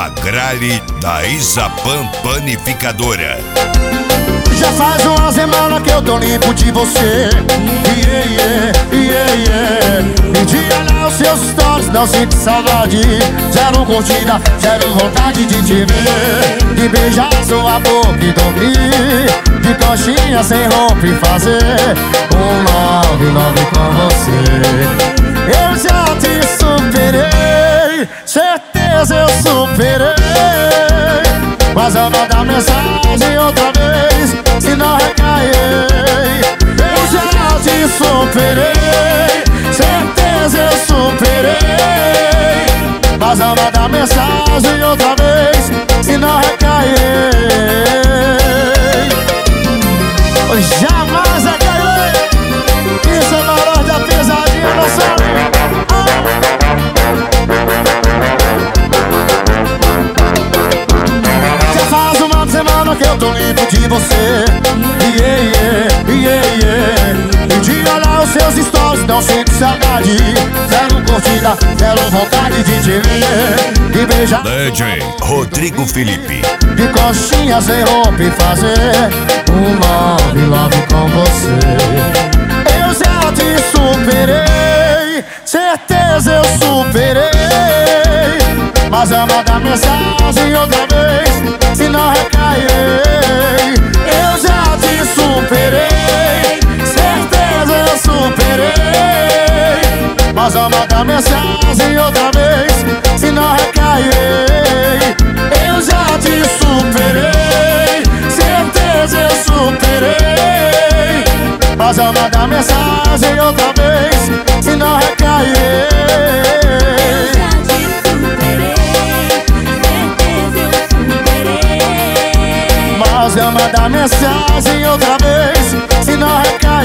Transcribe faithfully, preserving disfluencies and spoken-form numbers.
Agrale da Isapan Panificadora. Já faz uma semana que eu tô limpo de você. Yeah, yeah, yeah, yeah. E de olhar os seus stories não sinto saudade. Zero curtida, zero vontade de te ver. De beijar sua boca e dormir. De coxinha sem roupa e fazer um love, love com você. Eu já te superei, certeza eu superei. Mas eu vou dar mensagem outra vez, se não recairei. Eu já te superei, certeza eu superei. Mas eu vou dar mensagem outra vez, se não recairei. Eu jamais recairei. Isso é maior da pesadinha, não sabe? Semana que eu tô limpo de você. Yeah, yeah, yeah, yeah. E de olhar os seus stories não sinto saudade. Zero curtida, zero vontade de te ver. De beijar D J Rodrigo Felipe. De coxinha sem roupa e fazer um love, love com você. Eu já te superei, certeza eu superei. Mas eu vou dar mensagem outra vez, se não recairei. Eu já te superei, certeza eu superei. Mas eu vou dar mensagem outra vez, se não recairei. Eu já te superei, certeza eu superei. Mas eu vou dar mensagem outra vez, se não recairei. Mas eu mandar mensagem outra vez, se não recair.